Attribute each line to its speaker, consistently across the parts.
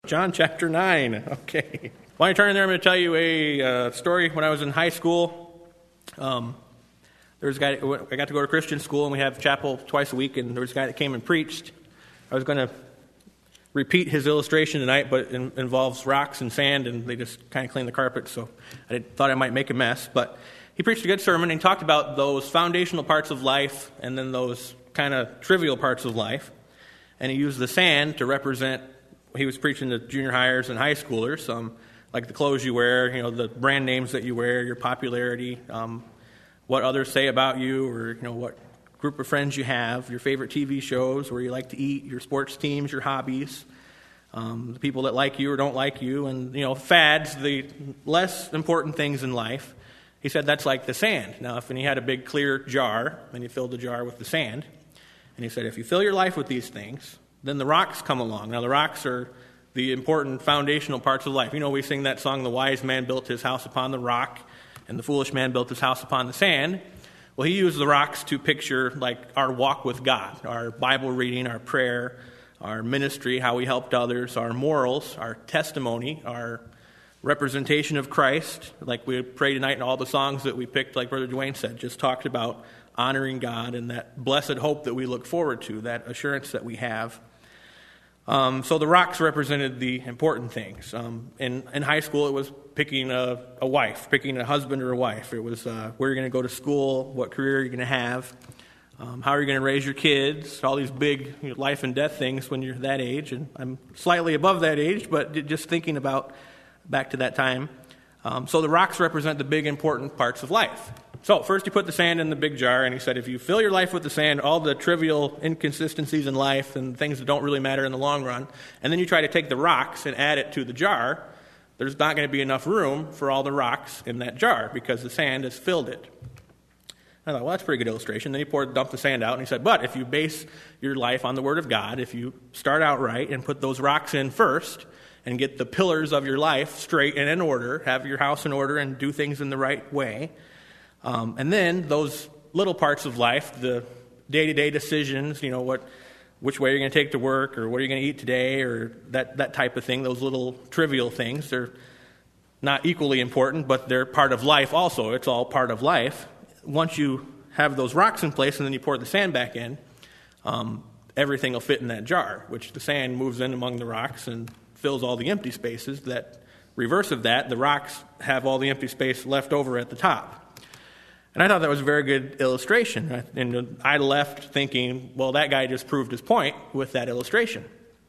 Speaker 1: John chapter 9. Okay. While you're turning there, I'm going to tell you a story. When I was in high school, there was a guy, I got to go to Christian school, and we have chapel twice a week, and there was a guy that came and preached. I was going to repeat his illustration tonight, but it involves rocks and sand, and they just kind of clean the carpet, so I thought I might make a mess. But he preached a good sermon, and he talked about those foundational parts of life and then those kind of trivial parts of life. And he used the sand to represent, he was preaching to junior hires and high schoolers, like the clothes you wear, the brand names that you wear, your popularity, what others say about you, or, what group of friends you have, your favorite TV shows, where you like to eat, your sports teams, your hobbies, the people that like you or don't like you, and, fads, the less important things in life. He said that's like the sand. Now, if he had a big clear jar, and he filled the jar with the sand, and he said, if you fill your life with these things, then the rocks come along. Now, the rocks are the important foundational parts of life. We sing that song, the wise man built his house upon the rock, and the foolish man built his house upon the sand. Well, he used the rocks to picture like our walk with God, our Bible reading, our prayer, our ministry, how we helped others, our morals, our testimony, our representation of Christ. Like we pray tonight, and all the songs that we picked, like Brother Dwayne said, just talked about honoring God and that blessed hope that we look forward to, that assurance that we have. So the rocks represented the important things. In high school, it was picking a wife, picking a husband or a wife. It was where you're going to go to school, what career you're going to have, how are you going to raise your kids, all these big life and death things when you're that age. And I'm slightly above that age, but just thinking about back to that time. So the rocks represent the big important parts of life. So first he put the sand in the big jar, and he said, if you fill your life with the sand, all the trivial inconsistencies in life and things that don't really matter in the long run, and then you try to take the rocks and add it to the jar, there's not going to be enough room for all the rocks in that jar because the sand has filled it. I thought, well, that's a pretty good illustration. Then he dumped the sand out, and he said, but if you base your life on the Word of God, if you start out right and put those rocks in first and get the pillars of your life straight and in order, have your house in order and do things in the right way, and then those little parts of life, the day-to-day decisions, which way you're going to take to work, or what are you going to eat today, or that type of thing, those little trivial things, they're not equally important, but they're part of life also. It's all part of life. Once you have those rocks in place and then you pour the sand back in, everything will fit in that jar, which the sand moves in among the rocks and fills all the empty spaces. That reverse of that, the rocks have all the empty space left over at the top. And I thought that was a very good illustration. And I left thinking, well, that guy just proved his point with that illustration.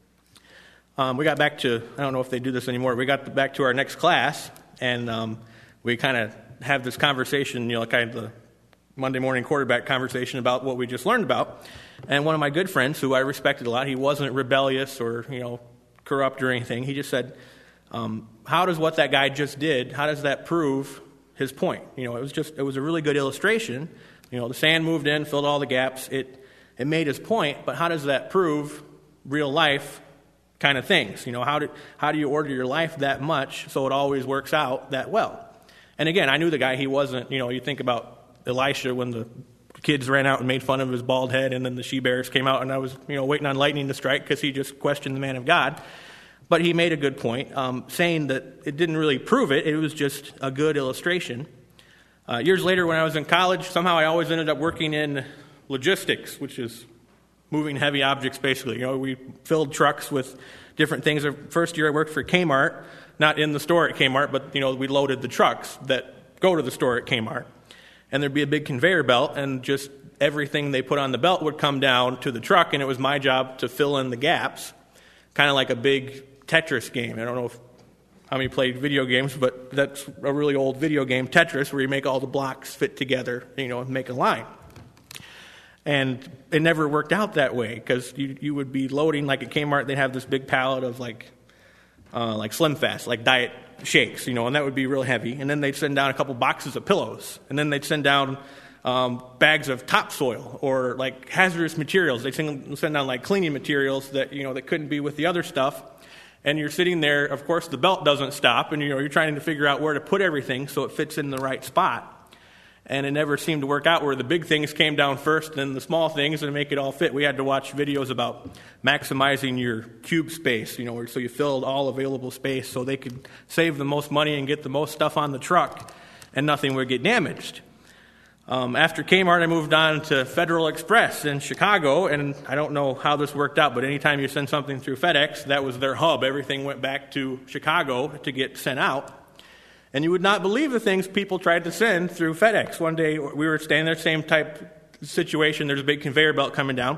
Speaker 1: We got back to, I don't know if they do this anymore, we got back to our next class, and we kind of have this conversation, kind of the Monday morning quarterback conversation about what we just learned about. And one of my good friends, who I respected a lot, he wasn't rebellious or, corrupt or anything. He just said, how does what that guy just did, how does that prove his point? It was a really good illustration. The sand moved in, filled all the gaps. It made his point, but how does that prove real life kind of things? How do you order your life that much so it always works out that well? And again, I knew the guy. He wasn't, you think about Elisha when the kids ran out and made fun of his bald head, and then the she-bears came out, and I was, waiting on lightning to strike because he just questioned the man of God. But he made a good point, saying that it didn't really prove it. It was just a good illustration. Years later, when I was in college, somehow I always ended up working in logistics, which is moving heavy objects, basically. We filled trucks with different things. The first year I worked for Kmart, not in the store at Kmart, but, we loaded the trucks that go to the store at Kmart. And there'd be a big conveyor belt, and just everything they put on the belt would come down to the truck, and it was my job to fill in the gaps, kind of like a big Tetris game. I don't know how many played video games, but that's a really old video game, Tetris, where you make all the blocks fit together, and make a line. And it never worked out that way, because you would be loading, like at Kmart, they'd have this big pallet of like Slim Fast, like diet shakes, and that would be real heavy. And then they'd send down a couple boxes of pillows, and then they'd send down bags of topsoil or like hazardous materials. They'd send down like cleaning materials that that couldn't be with the other stuff. And you're sitting there, of course, the belt doesn't stop, and you're trying to figure out where to put everything so it fits in the right spot. And it never seemed to work out where the big things came down first and then the small things and make it all fit. We had to watch videos about maximizing your cube space, so you filled all available space so they could save the most money and get the most stuff on the truck and nothing would get damaged. After Kmart, I moved on to Federal Express in Chicago, and I don't know how this worked out, but anytime you send something through FedEx, that was their hub. Everything went back to Chicago to get sent out. And you would not believe the things people tried to send through FedEx. One day, we were staying there, same type situation. There's a big conveyor belt coming down,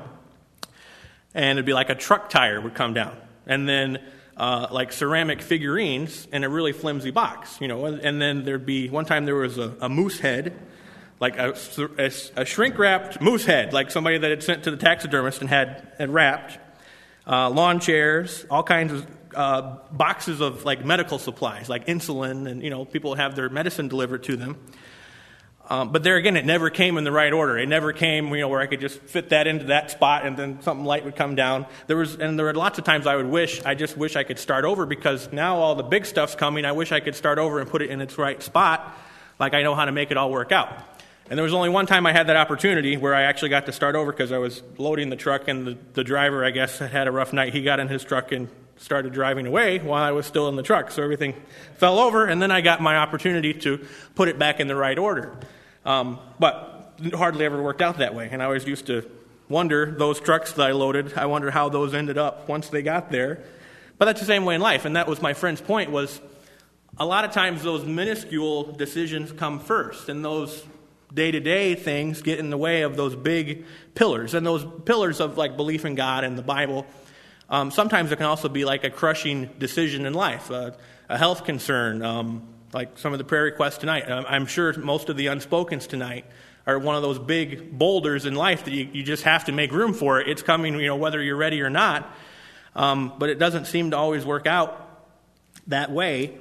Speaker 1: and it'd be like a truck tire would come down. And then like ceramic figurines in a really flimsy box, And then there'd be, one time there was a moose head, like a shrink-wrapped moose head, like somebody that had sent to the taxidermist and had wrapped. Lawn chairs, all kinds of boxes of like medical supplies, like insulin, and people have their medicine delivered to them. But there again, it never came in the right order. It never came, where I could just fit that into that spot, and then something light would come down. There were lots of times I just wish I could start over, because now all the big stuff's coming. I wish I could start over and put it in its right spot, like I know how to make it all work out. And there was only one time I had that opportunity where I actually got to start over, because I was loading the truck, and the driver, I guess, had a rough night. He got in his truck and started driving away while I was still in the truck. So everything fell over, and then I got my opportunity to put it back in the right order. But it hardly ever worked out that way. And I always used to wonder, those trucks that I loaded, I wonder how those ended up once they got there. But that's the same way in life. And that was my friend's point, was a lot of times those minuscule decisions come first, and those day-to-day things get in the way of those big pillars. And those pillars of like belief in God and the Bible, sometimes it can also be like a crushing decision in life, a health concern, like some of the prayer requests tonight. I'm sure most of the unspokens tonight are one of those big boulders in life that you just have to make room for. It's coming, whether you're ready or not. But it doesn't seem to always work out that way.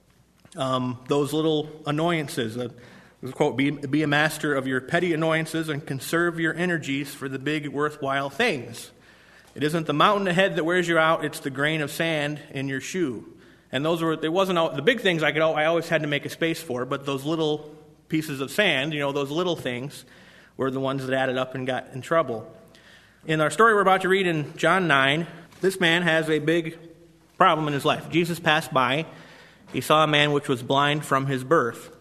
Speaker 1: Those little annoyances, quote, be a master of your petty annoyances and conserve your energies for the big worthwhile things. It isn't the mountain ahead that wears you out, it's the grain of sand in your shoe. And it wasn't all, the big things I always had to make a space for, but those little pieces of sand, those little things were the ones that added up and got in trouble. In our story we're about to read in John 9, this man has a big problem in his life. Jesus passed by. He saw a man which was blind from his birth.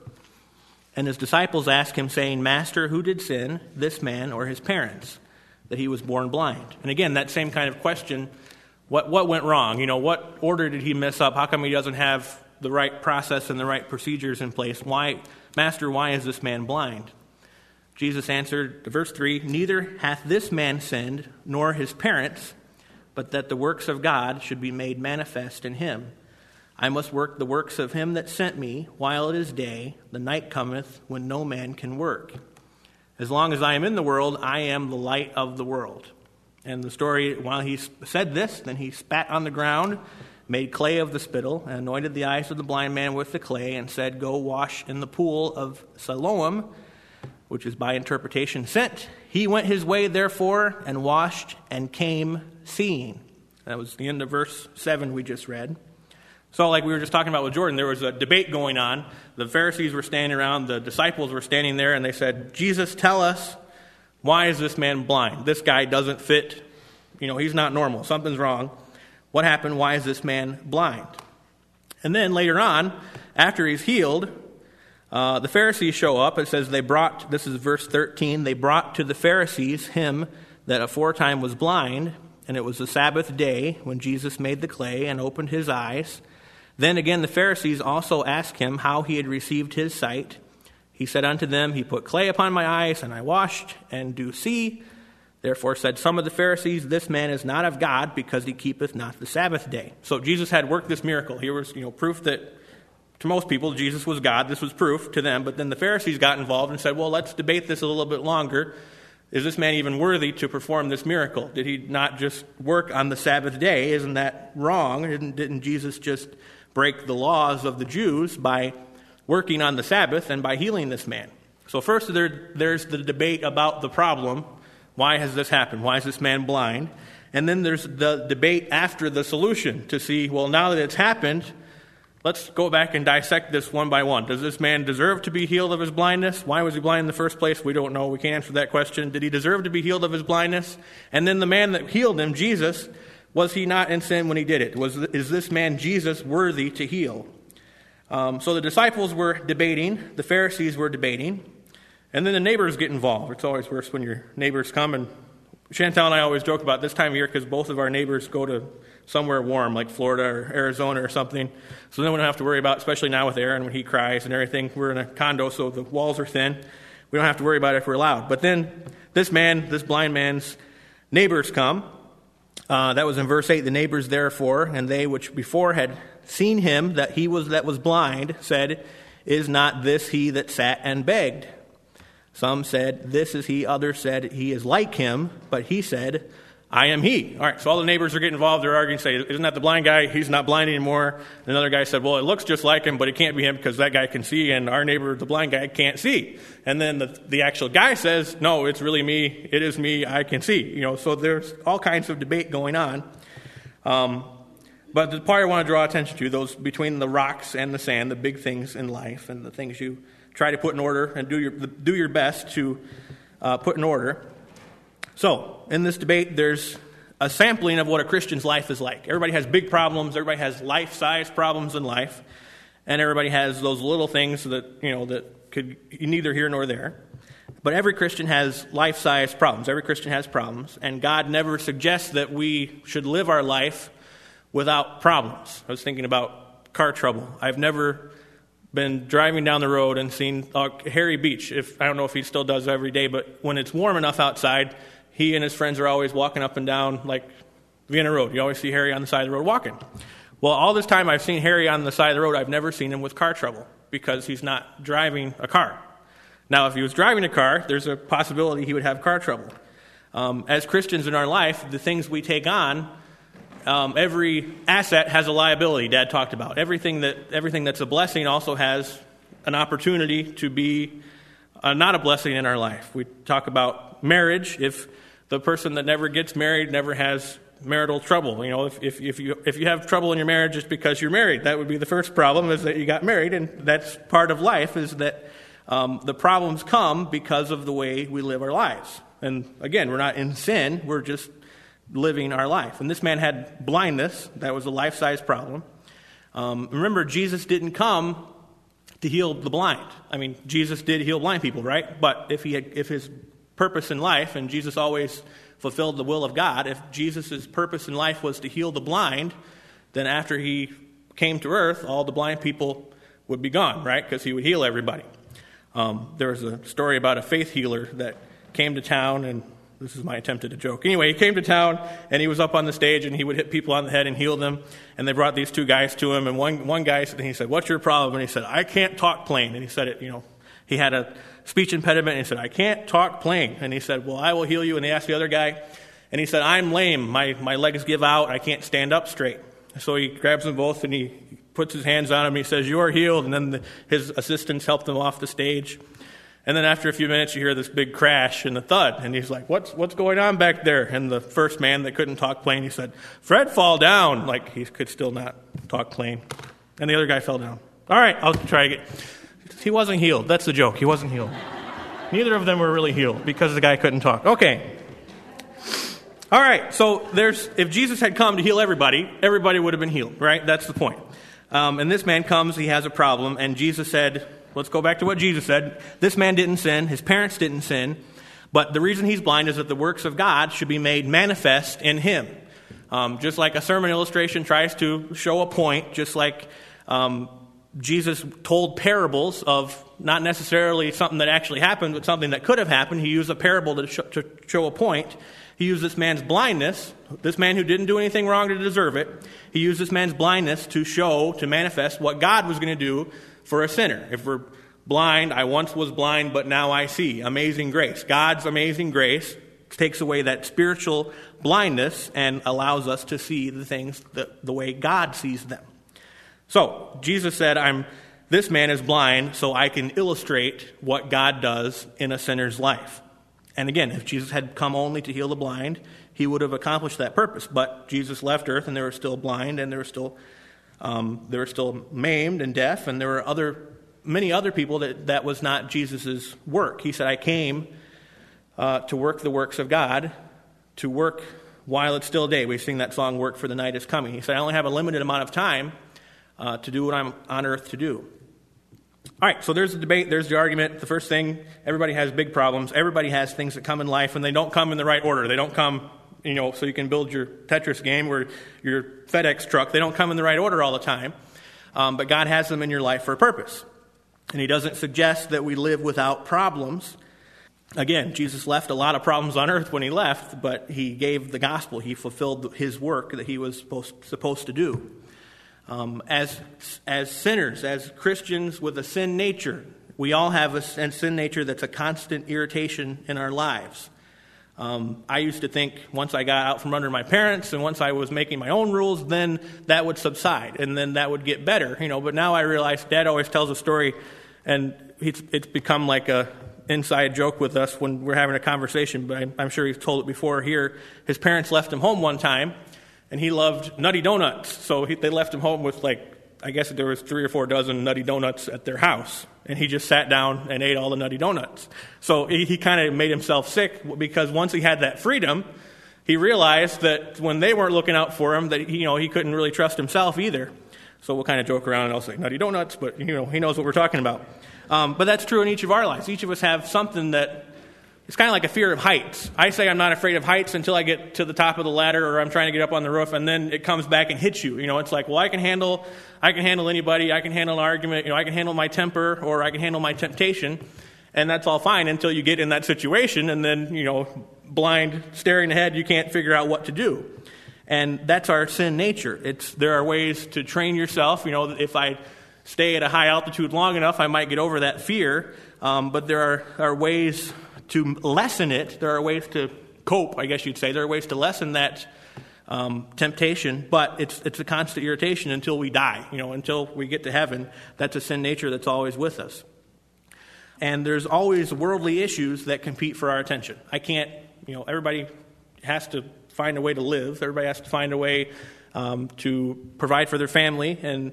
Speaker 1: And his disciples asked him, saying, Master, who did sin, this man or his parents, that he was born blind? And again, that same kind of question, what went wrong? What order did he mess up? How come he doesn't have the right process and the right procedures in place? Master, why is this man blind? Jesus answered, verse 3, Neither hath this man sinned, nor his parents, but that the works of God should be made manifest in him. I must work the works of him that sent me while it is day. The night cometh when no man can work. As long as I am in the world, I am the light of the world. And the story, while he said this, then he spat on the ground, made clay of the spittle, and anointed the eyes of the blind man with the clay, and said, Go wash in the pool of Siloam, which is by interpretation sent. He went his way, therefore, and washed, and came seeing. That was the end of verse 7 we just read. So like we were just talking about with Jordan, there was a debate going on. The Pharisees were standing around, the disciples were standing there, and they said, Jesus, tell us, why is this man blind? This guy doesn't fit, he's not normal. Something's wrong. What happened? Why is this man blind? And then later on, after he's healed, the Pharisees show up. It says this is verse 13, they brought to the Pharisees him that aforetime was blind, and it was the Sabbath day when Jesus made the clay and opened his eyes. Then again the Pharisees also asked him how he had received his sight. He said unto them, He put clay upon my eyes, and I washed, and do see. Therefore said some of the Pharisees, This man is not of God, because he keepeth not the Sabbath day. So Jesus had worked this miracle. Here was proof that to most people Jesus was God. This was proof to them. But then the Pharisees got involved and said, well, let's debate this a little bit longer. Is this man even worthy to perform this miracle? Did he not just work on the Sabbath day? Isn't that wrong? Didn't Jesus just break the laws of the Jews by working on the Sabbath and by healing this man? So first there's the debate about the problem. Why has this happened? Why is this man blind? And then there's the debate after the solution to see, well, now that it's happened, let's go back and dissect this one by one. Does this man deserve to be healed of his blindness? Why was he blind in the first place? We don't know. We can't answer that question. Did he deserve to be healed of his blindness? And then the man that healed him, Jesus, was he not in sin when he did it? Is this man Jesus worthy to heal? So the disciples were debating. The Pharisees were debating. And then the neighbors get involved. It's always worse when your neighbors come. And Chantal and I always joke about this time of year because both of our neighbors go to somewhere warm like Florida or Arizona or something. So then we don't have to worry about, especially now with Aaron when he cries and everything. We're in a condo, so the walls are thin. We don't have to worry about it if we're loud. But then this blind man's neighbors come. That was in verse 8. The neighbors therefore, and they which before had seen him that was blind, said, Is not this he that sat and begged? Some said, This is he. Others said, He is like him. But he said, I am he. All right, so all the neighbors are getting involved. They're arguing, say, Isn't that the blind guy? He's not blind anymore. And another guy said, Well, it looks just like him, but it can't be him because that guy can see, and our neighbor, the blind guy, can't see. And then the actual guy says, No, it's really me. It is me. I can see. So there's all kinds of debate going on. But the part I want to draw attention to, those between the rocks and the sand, the big things in life and the things you try to put in order and do your best to put in order. So, in this debate, there's a sampling of what a Christian's life is like. Everybody has big problems. Everybody has life-size problems in life. And everybody has those little things that, that could neither here nor there. But every Christian has life-size problems. Every Christian has problems. And God never suggests that we should live our life without problems. I was thinking about car trouble. I've never been driving down the road and seen Harry Beach. I don't know if he still does every day, but when it's warm enough outside, he and his friends are always walking up and down like Vienna Road. You always see Harry on the side of the road walking. Well, all this time I've seen Harry on the side of the road, I've never seen him with car trouble because he's not driving a car. Now, if he was driving a car, there's a possibility he would have car trouble. As Christians in our life, the things we take on, every asset has a liability, Dad talked about. Everything that's a blessing also has an opportunity to be not a blessing in our life. We talk about marriage. If the person that never gets married never has marital trouble, if you have trouble in your marriage, it's because you're married. That would be the first problem, is that you got married, and that's part of life, is that the problems come because of the way we live our lives. And again, we're not in sin, we're just living our life. And this man had blindness. That was a life-size problem. Remember, Jesus didn't come to heal the blind. I mean, Jesus did heal blind people, right? But if his purpose in life, and Jesus always fulfilled the will of God, if Jesus' purpose in life was to heal the blind, then after he came to earth, all the blind people would be gone, right? Because he would heal everybody. There was a story about a faith healer that came to town, and this is my attempt at a joke. Anyway, he came to town, and he was up on the stage, and he would hit people on the head and heal them. And they brought these two guys to him, and one guy, he said, "What's your problem?" And he said, "I can't talk plain." And he said it, he had a speech impediment, and he said, "I can't talk plain." And he said, "Well, I will heal you." And they asked the other guy, and he said, "I'm lame. My legs give out. I can't stand up straight." So he grabs them both, and he puts his hands on them, and he says, "You are healed." And then his assistants helped him off the stage. And then after a few minutes, you hear this big crash and a thud. And he's like, what's going on back there? And the first man that couldn't talk plain, he said, "Fred, fall down." Like he could still not talk plain. And the other guy fell down. All right, I'll try again. He wasn't healed. That's the joke. He wasn't healed. Neither of them were really healed because the guy couldn't talk. Okay. All right, so if Jesus had come to heal everybody would have been healed, right? That's the point. And this man comes, he has a problem, and Jesus said, let's go back to what Jesus said. This man didn't sin. His parents didn't sin. But the reason he's blind is that the works of God should be made manifest in him. Just like a sermon illustration tries to show a point, just like Jesus told parables of not necessarily something that actually happened, but something that could have happened. He used a parable to show a point. He used this man's blindness, this man who didn't do anything wrong to deserve it. He used this man's blindness to manifest what God was going to do for a sinner. If we're blind, I once was blind, but now I see. Amazing grace. God's amazing grace takes away that spiritual blindness and allows us to see the things the way God sees them. So, Jesus said, this man is blind so I can illustrate what God does in a sinner's life. And again, if Jesus had come only to heal the blind, he would have accomplished that purpose. But Jesus left earth and they were still blind and they were still They were still maimed and deaf, and there were many other people that was not Jesus' work. He said, I came to work the works of God, to work while it's still day. We sing that song, Work for the Night is Coming. He said, I only have a limited amount of time to do what I'm on earth to do. All right, so there's the debate, there's the argument. The first thing, everybody has big problems. Everybody has things that come in life, and they don't come in the right order. They don't come, so you can build your Tetris game or your FedEx truck. They don't come in the right order all the time. But God has them in your life for a purpose. And he doesn't suggest that we live without problems. Again, Jesus left a lot of problems on earth when he left, but he gave the gospel. He fulfilled his work that he was supposed to do. As sinners, as Christians with a sin nature, we all have a sin nature that's a constant irritation in our lives. I used to think once I got out from under my parents and once I was making my own rules, then that would subside and then that would get better. But now I realize Dad always tells a story, and it's become like a inside joke with us when we're having a conversation, but I'm sure he's told it before here. His parents left him home one time, and he loved Nutty Donuts. So they left him home with I guess there was 3 or 4 dozen Nutty Donuts at their house. And he just sat down and ate all the Nutty Donuts. So he kind of made himself sick because once he had that freedom, he realized that when they weren't looking out for him, that he couldn't really trust himself either. So we'll kind of joke around and I'll say Nutty Donuts, but he knows what we're talking about. But that's true in each of our lives. Each of us have something that it's kind of like a fear of heights. I say I'm not afraid of heights until I get to the top of the ladder or I'm trying to get up on the roof, and then it comes back and hits you. It's like, well, I can handle anybody. I can handle an argument. I can handle my temper or I can handle my temptation, and that's all fine until you get in that situation, and then, blind, staring ahead, you can't figure out what to do. And that's our sin nature. There are ways to train yourself. If I stay at a high altitude long enough, I might get over that fear, but there are ways to lessen it. There are ways to cope, I guess you'd say. There are ways to lessen that temptation, but it's a constant irritation until we die, until we get to heaven. That's a sin nature that's always with us. And there's always worldly issues that compete for our attention. I can't, everybody has to find a way to live. Everybody has to find a way to provide for their family, and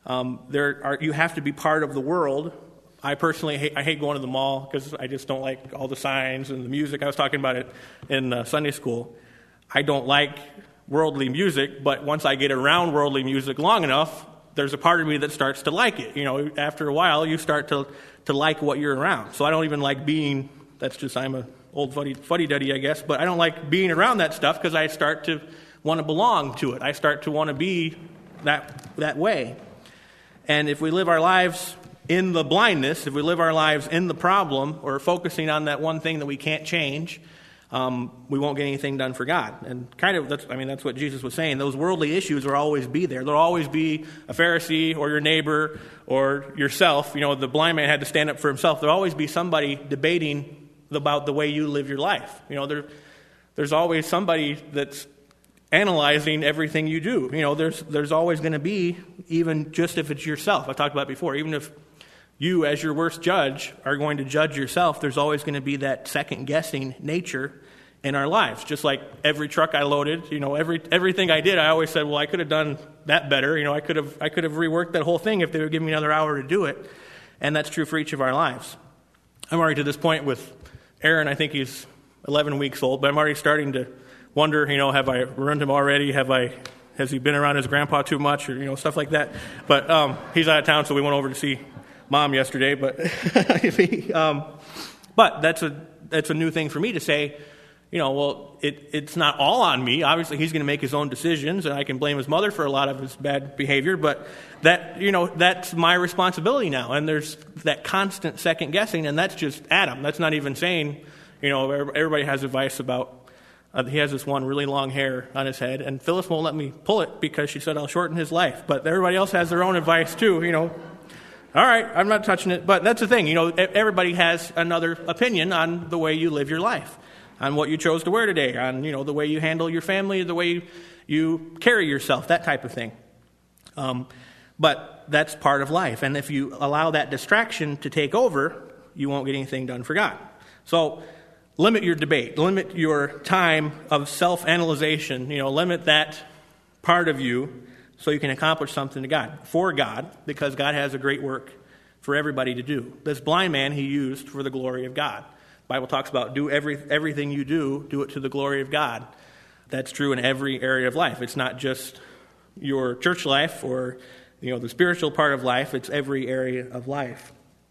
Speaker 1: you have to be part of the world. I personally hate going to the mall because I just don't like all the signs and the music. I was talking about it in Sunday school. I don't like worldly music, but once I get around worldly music long enough, there's a part of me that starts to like it. After a while, you start to like what you're around. So I don't even like being, I'm an old fuddy-duddy, I guess, but I don't like being around that stuff because I start to want to belong to it. I start to want to be that way. And if we live our lives in the blindness, if we live our lives in the problem or focusing on that one thing that we can't change, we won't get anything done for God. And that's what Jesus was saying. Those worldly issues will always be there. There'll always be a Pharisee or your neighbor or yourself. The blind man had to stand up for himself. There'll always be somebody debating about the way you live your life. There's always somebody that's analyzing everything you do. There's always going to be, even just if it's yourself. I talked about it before. Even if you, as your worst judge, are going to judge yourself, there's always going to be that second-guessing nature in our lives. Just like every truck I loaded, everything I did, I always said, well, I could have done that better. I could have reworked that whole thing if they would give me another hour to do it. And that's true for each of our lives. I'm already to this point with Aaron. I think he's 11 weeks old, but I'm already starting to wonder, have I ruined him already? Has he been around his grandpa too much, or stuff like that? But he's out of town, so we went over to see Mom yesterday. But but that's a new thing for me to say. It's not all on me. Obviously, he's going to make his own decisions, and I can blame his mother for a lot of his bad behavior. But that's my responsibility now. And there's that constant second guessing, and that's just Adam. That's not even saying, everybody has advice about. He has this one really long hair on his head, and Phyllis won't let me pull it because she said I'll shorten his life. But everybody else has their own advice too, All right, I'm not touching it. But that's the thing, everybody has another opinion on the way you live your life, on what you chose to wear today, on, the way you handle your family, the way you carry yourself, that type of thing. But that's part of life. And if you allow that distraction to take over, you won't get anything done for God. So limit your debate. Limit your time of self-analyzation. Limit that part of you so you can accomplish something to God, for God, because God has a great work for everybody to do. This blind man he used for the glory of God. The Bible talks about do everything you do it to the glory of God. That's true in every area of life. It's not just your church life or the spiritual part of life. It's every area of life.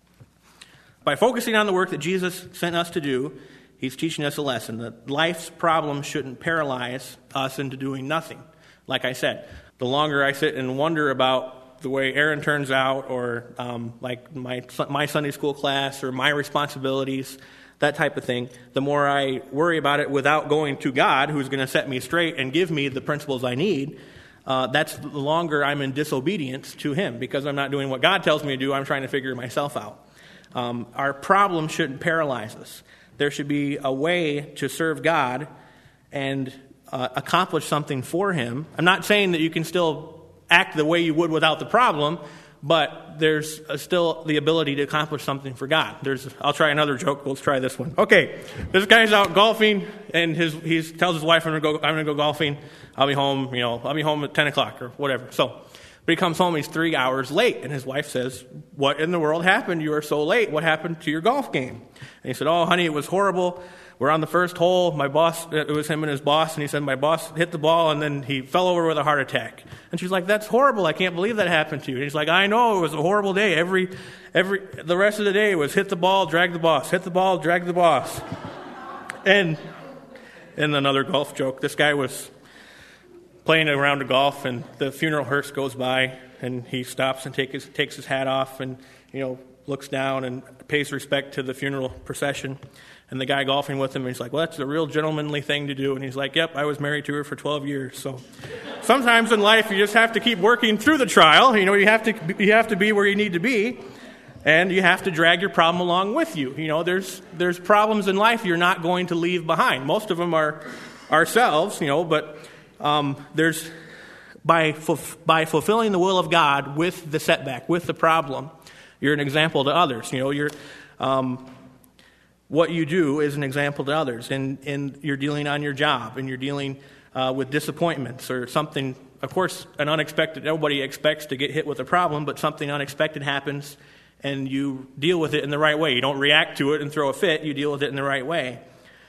Speaker 1: By focusing on the work that Jesus sent us to do, he's teaching us a lesson that life's problems shouldn't paralyze us into doing nothing. Like I said, the longer I sit and wonder about the way Aaron turns out, or like my Sunday school class, or my responsibilities, that type of thing, the more I worry about it without going to God, who's going to set me straight and give me the principles I need, that's the longer I'm in disobedience to him, because I'm not doing what God tells me to do. I'm trying to figure myself out. Our problems shouldn't paralyze us. There should be a way to serve God and accomplish something for him. I'm not saying that you can still act the way you would without the problem, but there's still the ability to accomplish something for God. I'll try another joke. Let's try this one. Okay, this guy's out golfing, and he tells his wife, I'm going to go golfing. I'll be home. I'll be home at 10 o'clock or whatever. But he comes home, he's 3 hours late, and his wife says, "What in the world happened? You are so late. What happened to your golf game?" And he said, "Oh, honey, it was horrible. We're on the first hole. My boss, it was him and his boss, and he said my boss hit the ball, and then he fell over with a heart attack." And she's like, "That's horrible. I can't believe that happened to you." And he's like, "I know, it was a horrible day. The rest of the day was hit the ball, drag the boss, hit the ball, drag the boss." And another golf joke, this guy was playing a round of golf, and the funeral hearse goes by, and he stops and takes his hat off, and looks down and pays respect to the funeral procession. And the guy golfing with him, he's like, "Well, that's a real gentlemanly thing to do." And he's like, "Yep, I was married to her for 12 years." So sometimes in life, you just have to keep working through the trial. You have to be where you need to be, and you have to drag your problem along with you. There's problems in life you're not going to leave behind. Most of them are ourselves, but there's by fulfilling the will of God with the setback, with the problem, you're an example to others. What you do is an example to others, and you're dealing on your job, and you're dealing with disappointments or something. Of course, an unexpected. Nobody expects to get hit with a problem, but something unexpected happens, and you deal with it in the right way. You don't react to it and throw a fit. You deal with it in the right way.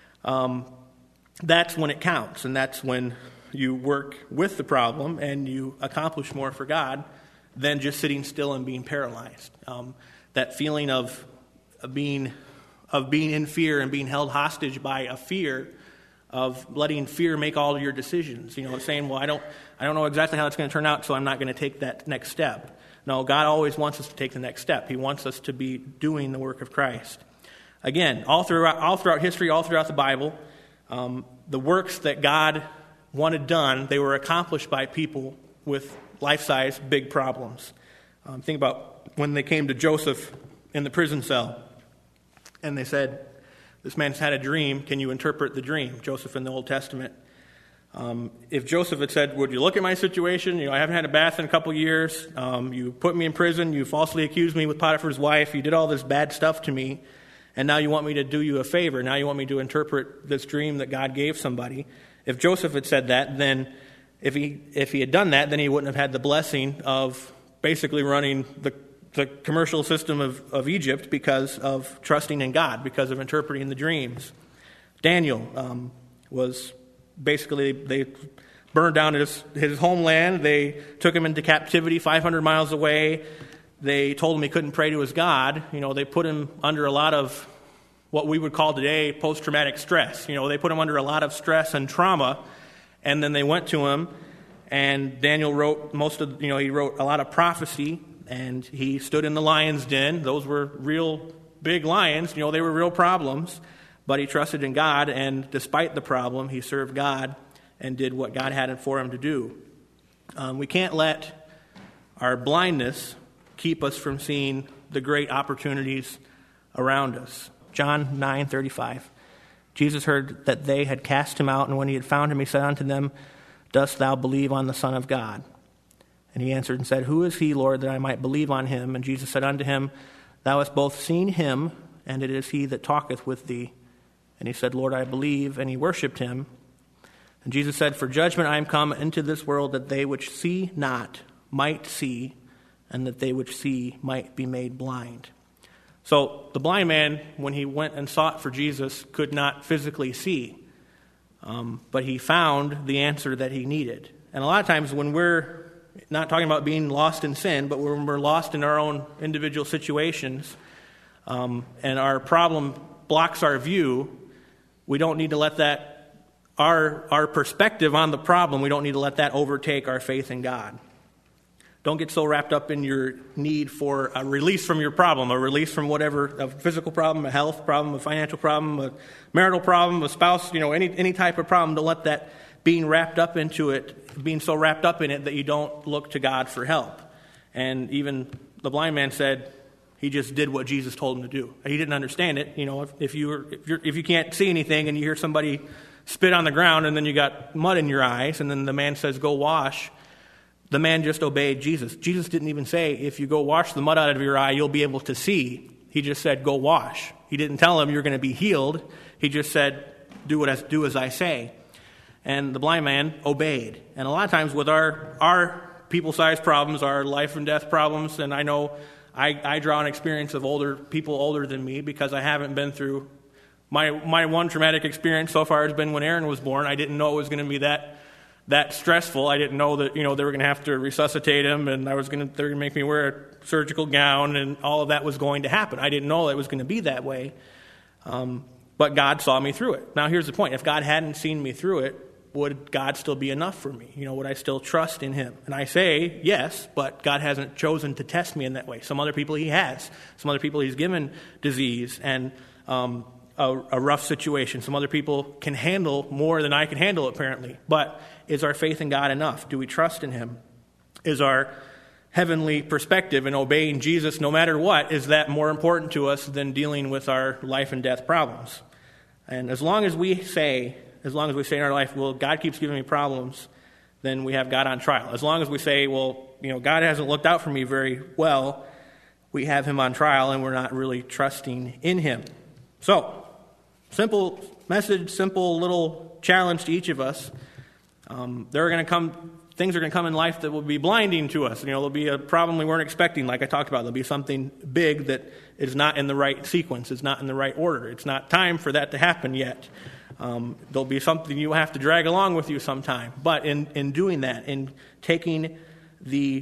Speaker 1: That's when it counts, and that's when you work with the problem and you accomplish more for God than just sitting still and being paralyzed. That feeling of being in fear and being held hostage by a fear, of letting fear make all of your decisions. Saying, "Well, I don't know exactly how it's going to turn out, so I'm not going to take that next step." No, God always wants us to take the next step. He wants us to be doing the work of Christ. Again, all throughout history, all throughout the Bible, the works that God wanted done, they were accomplished by people with life-size big problems. Think about when they came to Joseph in the prison cell, and they said, "This man's had a dream. Can you interpret the dream?" Joseph in the Old Testament. If Joseph had said, "Would you look at my situation? I haven't had a bath in a couple years. You put me in prison. You falsely accused me with Potiphar's wife. You did all this bad stuff to me. And now you want me to do you a favor. Now you want me to interpret this dream that God gave somebody." If Joseph had said that, then if he had done that, then he wouldn't have had the blessing of basically running the commercial system of Egypt because of trusting in God, because of interpreting the dreams. Daniel was basically, they burned down his homeland. They took him into captivity 500 miles away. They told him he couldn't pray to his God. They put him under a lot of what we would call today post-traumatic stress. They put him under a lot of stress and trauma, and then they went to him, and Daniel wrote he wrote a lot of prophecy, and he stood in the lion's den. Those were real big lions. They were real problems, but he trusted in God, and despite the problem, he served God and did what God had for him to do. We can't let our blindness keep us from seeing the great opportunities around us. John 9:35. Jesus heard that they had cast him out, and when he had found him, he said unto them, "Dost thou believe on the Son of God?" And he answered and said, "Who is he, Lord, that I might believe on him?" And Jesus said unto him, "Thou hast both seen him, and it is he that talketh with thee." And he said, "Lord, I believe." And he worshipped him. And Jesus said, "For judgment I am come into this world, that they which see not might see, and that they which see might be made blind." So the blind man, when he went and sought for Jesus, could not physically see. But he found the answer that he needed. And a lot of times when we're not talking about being lost in sin, but when we're lost in our own individual situations, and our problem blocks our view, we don't need to let that, our perspective on the problem, we don't need to let that overtake our faith in God. Don't get so wrapped up in your need for a release from your problem, a release from whatever, a physical problem, a health problem, a financial problem, a marital problem, a spouse, any type of problem. Don't let that being so wrapped up in it that you don't look to God for help. And even the blind man said he just did what Jesus told him to do. He didn't understand it. If you can't see anything and you hear somebody spit on the ground and then you got mud in your eyes and then the man says, "Go wash," the man just obeyed Jesus. Jesus didn't even say, "If you go wash the mud out of your eye, you'll be able to see." He just said, "Go wash." He didn't tell him you're going to be healed. He just said, do as I say. And the blind man obeyed. And a lot of times with our people-sized problems, our life and death problems, and I know I draw an experience of people older than me because I haven't been through my one traumatic experience so far has been when Aaron was born. I didn't know it was going to be that stressful. I didn't know that they were going to have to resuscitate him, and they were going to make me wear a surgical gown, and all of that was going to happen. I didn't know it was going to be that way, but God saw me through it. Now here's the point: if God hadn't seen me through it, would God still be enough for me? Would I still trust in Him? And I say yes, but God hasn't chosen to test me in that way. Some other people He has. Some other people He's given disease and a rough situation. Some other people can handle more than I can handle, apparently. But is our faith in God enough? Do we trust in Him? Is our heavenly perspective in obeying Jesus, no matter what, is that more important to us than dealing with our life and death problems? And as long as we say in our life, well, God keeps giving me problems, then we have God on trial. As long as we say, well, God hasn't looked out for me very well, we have Him on trial and we're not really trusting in Him. So, simple message, simple little challenge to each of us. Things are going to come in life that will be blinding to us. There'll be a problem we weren't expecting, like I talked about. There'll be something big that is not in the right sequence. It's not in the right order. It's not time for that to happen yet. There'll be something you have to drag along with you sometime. But in doing that, in taking the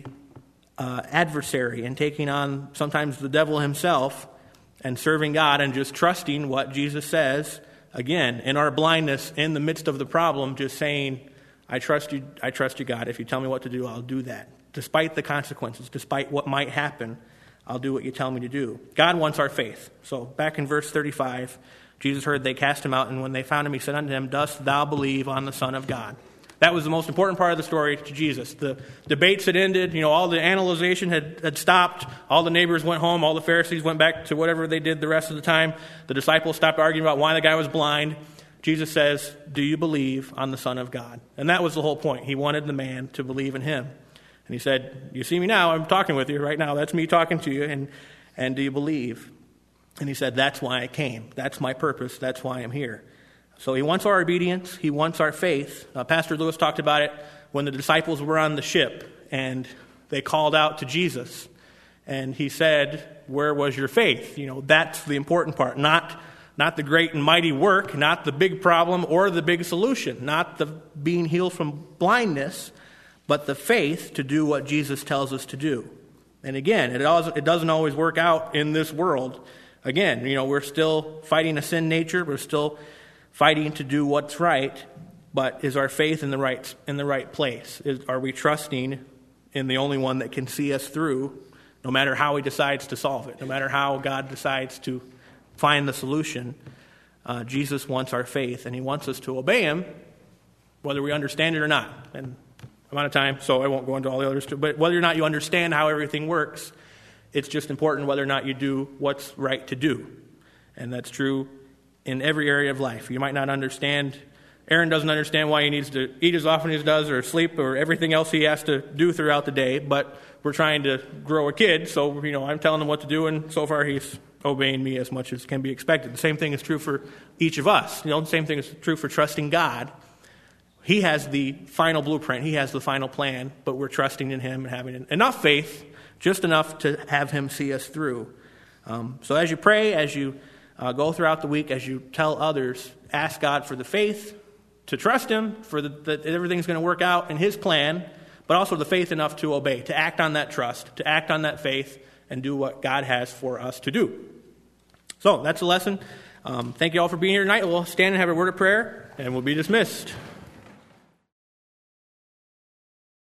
Speaker 1: adversary and taking on sometimes the devil himself and serving God and just trusting what Jesus says, again, in our blindness, in the midst of the problem, just saying, I trust you, God. If you tell me what to do, I'll do that. Despite the consequences, despite what might happen, I'll do what you tell me to do. God wants our faith. So back in verse 35, Jesus heard they cast him out, and when they found him, he said unto them, "Dost thou believe on the Son of God?" That was the most important part of the story to Jesus. The debates had ended. All the analyzation had stopped. All the neighbors went home. All the Pharisees went back to whatever they did the rest of the time. The disciples stopped arguing about why the guy was blind. Jesus says, "Do you believe on the Son of God?" And that was the whole point. He wanted the man to believe in him. And he said, "You see me now. I'm talking with you right now. That's me talking to you. And do you believe?" And he said, "That's why I came. That's my purpose. That's why I'm here." So he wants our obedience. He wants our faith. Pastor Lewis talked about it when the disciples were on the ship and they called out to Jesus. And he said, "Where was your faith?" That's the important part. Not the great and mighty work, not the big problem or the big solution, not the being healed from blindness, but the faith to do what Jesus tells us to do. And again, it doesn't always work out in this world. Again, we're still fighting a sin nature. We're still fighting to do what's right. But is our faith in the right place? Are we trusting in the only one that can see us through, no matter how He decides to solve it, no matter how God decides to find the solution? Jesus wants our faith, and He wants us to obey Him, whether we understand it or not. And I'm out of time, so I won't go into all the others. But whether or not you understand how everything works, it's just important whether or not you do what's right to do. And that's true in every area of life. You might not understand. Aaron doesn't understand why he needs to eat as often as he does or sleep or everything else he has to do throughout the day, but we're trying to grow a kid, so I'm telling him what to do, and so far he's obeying me as much as can be expected. The same thing is true for each of us. The same thing is true for trusting God. He has the final blueprint. He has the final plan, but we're trusting in him and having enough faith, just enough to have him see us through. So as you pray, as you go throughout the week, as you tell others, ask God for the faith to trust him, for that everything's going to work out in his plan, but also the faith enough to obey, to act on that trust, to act on that faith, and do what God has for us to do. So that's the lesson. Thank you all for being here tonight. We'll stand and have a word of prayer, and we'll be dismissed.